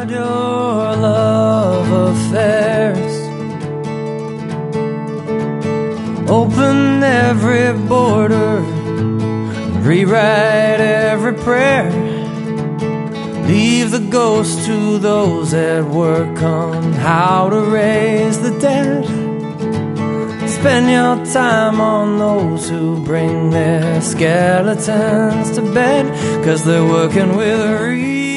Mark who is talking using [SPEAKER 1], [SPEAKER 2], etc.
[SPEAKER 1] your love affairs. Open every border, rewrite every prayer. Leave the ghost to those that work on how to raise the dead. Spend your time on those who bring their skeletons to bed, 'cause they're working with real